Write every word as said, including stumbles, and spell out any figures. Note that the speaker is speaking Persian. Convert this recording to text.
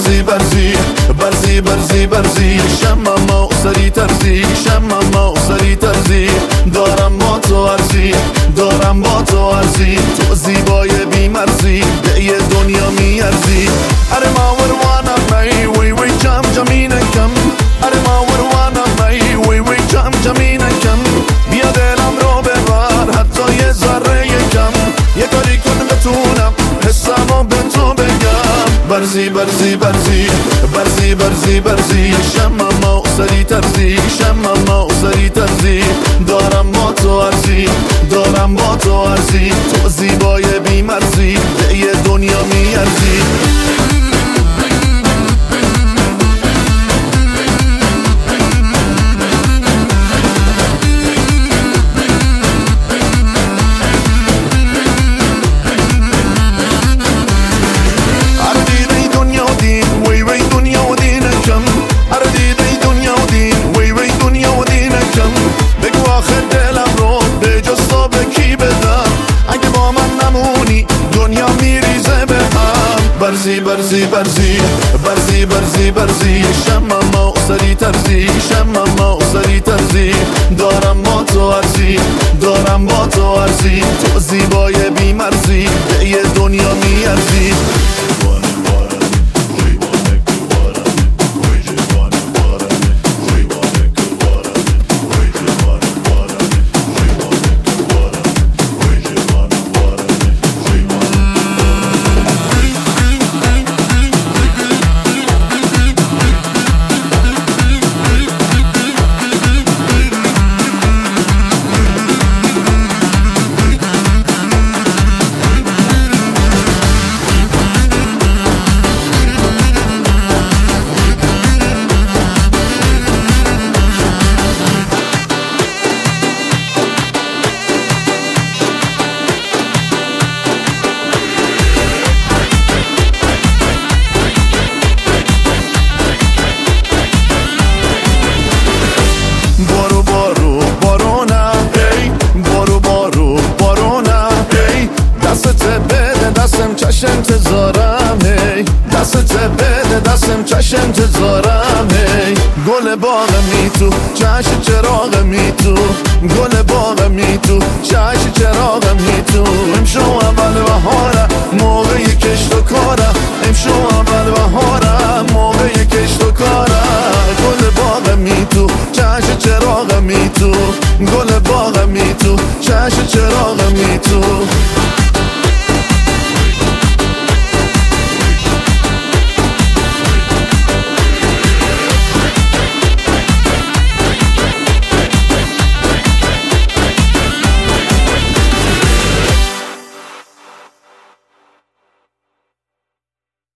برزی برزی برزی برزی برزی شمم و سری ترزی شمم و سری ترزی دارم با تو عرضی دارم با تو عرضی تو زیبای بیمرزی به یه دنیا میارزی اره ما وروانم می وی وی جم جمینکم اره ما وروانم می وی وی جم جمینکم بیا دلم رو ببر حتی یه ذره کم یه کاری کن بتونم حسمو به تو بگم برزی برزی برزی برزی برزی برزی شمم و سری ترزی شمم و سری ترزی دارم با تو عرضی دارم با تو عرضی تو زیبای بیمرزی به یه دنیا میارزی برزی برزی برزی برزی برزی برزی شمم و سری ترزی شمم و سری ترزی دارم با تو عرضی دارم با تو عرضی تو زیبای بیمرزی به یه دنیا میارزی انتظارم هی دستت بده دستم چش انتظارم هی گل باغ می تو چش چراغ می تو گل باغ می تو چش چراغ می تو امشو اول بهارم موقع کشت و کارم امشو اول بهارم موقع کشت و کارم گل باغ می تو چش چراغ می تو گل باغ می تو چش چراغ می تو